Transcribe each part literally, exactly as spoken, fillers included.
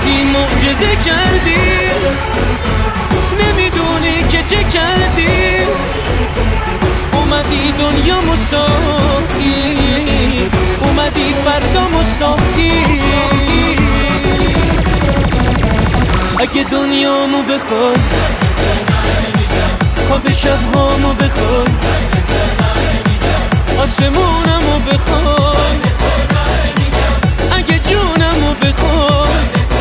اومدی معجزه کردی، نمیدونی که چه کردی. اومدی دنیامو ساختی، اومدی فردامو ساختی. اگه دنیامو بخوای، خواب شبهامو بخوای، آسمونمو بخوای، اگه جونمو بخوای،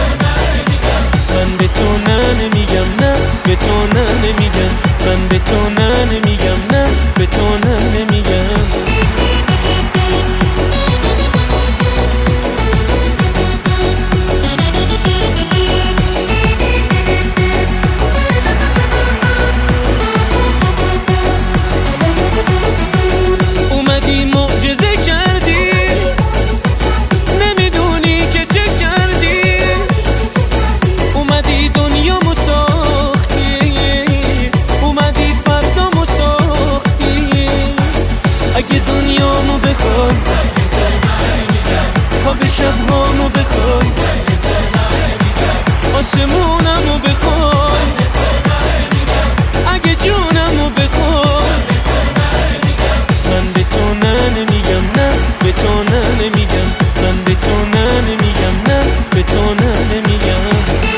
من به تو نه نمیگم، نه به تو نه نمیگم، من به تو نه نمیگم، نه به تو نه نمیگم. اومدی معجزه کردی، نمیدونی که چه کردی. اومدی دنیامو ساختی، اومدی فردامو ساختی. اگه دنیامو بخوای، خواب شبهامو بخوای، آسمونمو بخوای، اگه جونمو بخوای، من به تو نه نمیگم، نه به تو نه نمیگم، من به تو نه نمیگم، نه به تو نه نمیگم.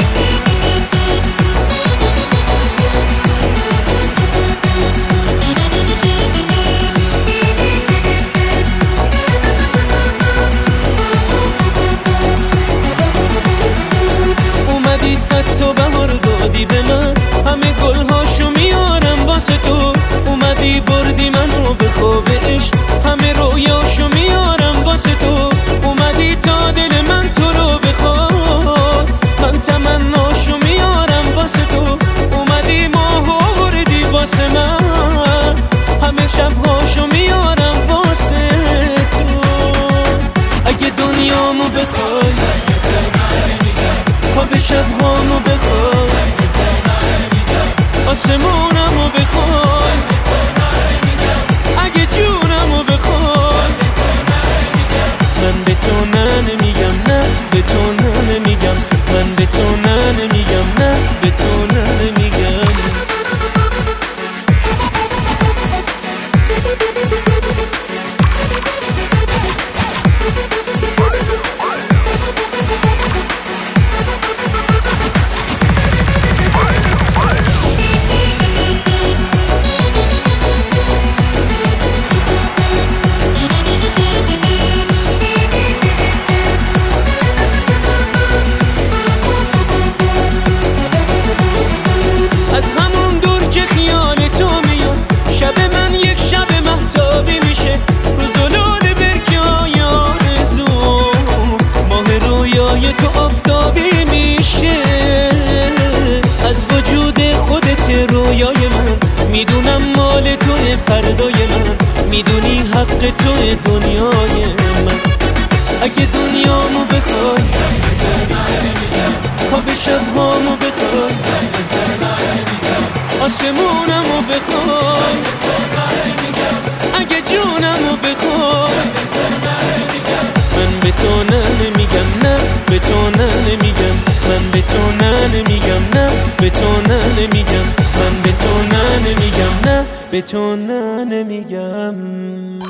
اومدی صد تا بهار دادی به من، همه گلهاشو میارم واسه تو. اومدی بردی منو به خواب عشق، همه رویاشو میارم واسه تو. اومدی تا دل من تو رو بخواد، من تمناشو میارم واسه تو. اومدی ماهو بردی واسه من، همه شبهاشو میارم واسه تو. اگه دنیامو بخوای، خواب شبهامو بخوای، آسمونمو بخوای، اگه جونمو بخوای، من به تو نه نمیگم، نه به تو نه نمیگم، من به تو نه نمیگم، نه به تو نه نمیگم. تو آفتابی میشه از وجود خودت، رویای من میدونم مال توی فردای من، میدونی حق توی دنیای من. اگه دنیامو بخوای، خواب شبهامو بخوای، آسمونمو بخوای، اگه جونمو بخوای، من به تو نه نمیگم، نه به تو نه نمیگم، من به تو نه نمیگم، نه به تو نه نمیگم، من به تو نه نمیگم، نه به تو نه نمیگم.